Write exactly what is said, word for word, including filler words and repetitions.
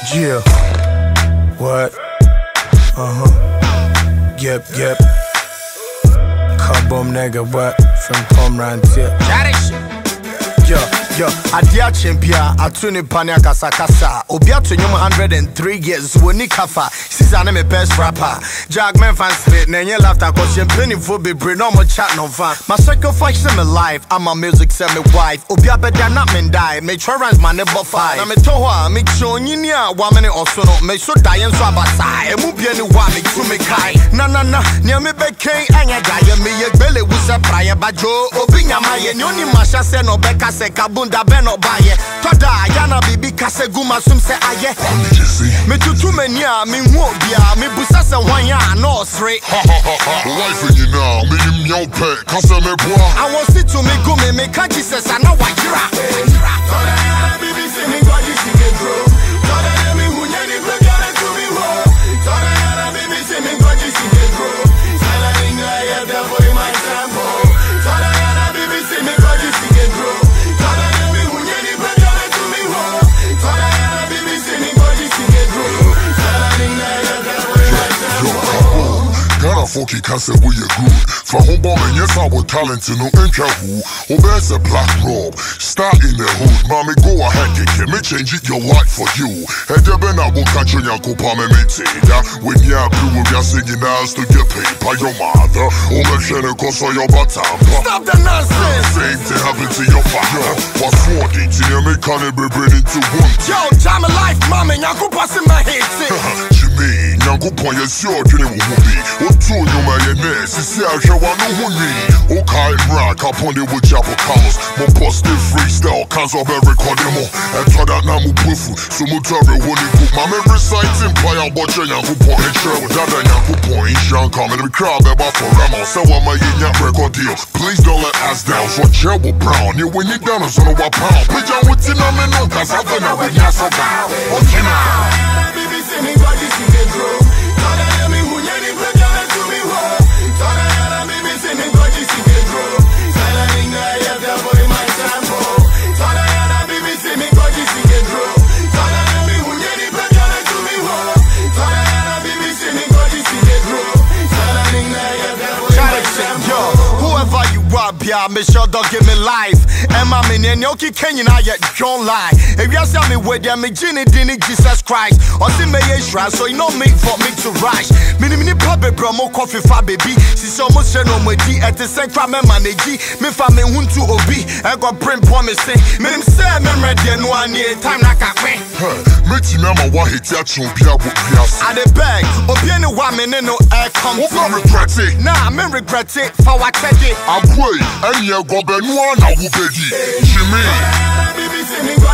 Yeah. What? Uh-huh. Yep, yep. Kabom nigga, what? From Pomrantia. That is shit. Yo, yo, adia champion, atuni pania kasa kasa. Obiato nyom one hundred three years, woni kafa. Sisa me best rapper. Jack man fan straight, nenye laughter cause champagne for be brain, no more chat no fan. My sacrifice in my life, I'm a music send me wife. Obia better not men die, me try runs my neighbor five. Na me toha, me chonyinia, wamene osono, me so die and so abasa. E mu bia ni wa me to me kai. Na na na, nya me beke anya gaye me ye bele wusa praye bajo. Obi nyama ye nyoni masha se no beka se kabunda beno baye. Toda yana bibi kase guma sum se aye. Me tutu menia, me wobia, me busa se wanya no sre. Ha ha ha ha. Wife in you now, me him young pet, kase me boy. I want see to me go me me can't Jesus I know why you are. Toda yana bibi se me go you see get bro. Toda yana me who nyani go gonna to me wo. Toda yana bibi se me go you see get bro. Sala inga ya da boy my tempo. Toda yana bibi se me go you see get bro. Toda yana me who nyani go gonna to me wo. Toda yana bibi se me go you see get bro. Sala inga ya da boy my tempo. Ghana folk can say we are good. For home bomb and yes, our talent no enter who. Obe's a black robe. Start in the hood. Mommy, go ahead, kick me change it your life for you. Head up and I will catch you, Yanko Pamete. When you are blue, we are singing as to get paid by your mother. Oh, my channel cause your bottom. Stop the nonsense. Same thing happened to your father. What's for it? You make can be bring into one. Yo, time of life, mommy, Yanko passing my head. Jimmy, Yanko point your sword, you will be. Two you my nest, see I show one who me. Okay, rock upon the wood chapel colors. More positive freestyle, cause of every corner. And try that now move puffy. So much every one you put my memory sighting. Play out what you yanko point and share with that yanko point. Young coming to the crowd about for Ramo. So I'm a yin record deal. Please don't let us down. So Cherry Brown, you when you down on a pound. Put your wits in on me, no, cause I'm gonna win ya so down. Okay, now. Baby, see me, God, you see me, bro. Yeah, me sure don't give me life. And my minion, Yoki Kenyan, I yet don't lie. If you see me with them, me Ginny Dini Jesus Christ. Or see me Yeshua, so you know me for me to rush. Mini mini puppet promo coffee for baby. She's almost no more D at the same time, manage. Me family won't to obi. I got print promise. Me him say, I'm ready and one year time like I win. Me team, I'm a one hit ya chumpia with Pias. I the bag, Obiano woman, no air come. I'm regret it. Nah, I'm regret it for what I did. I'm quay. And you go Benoit now, Jimmy.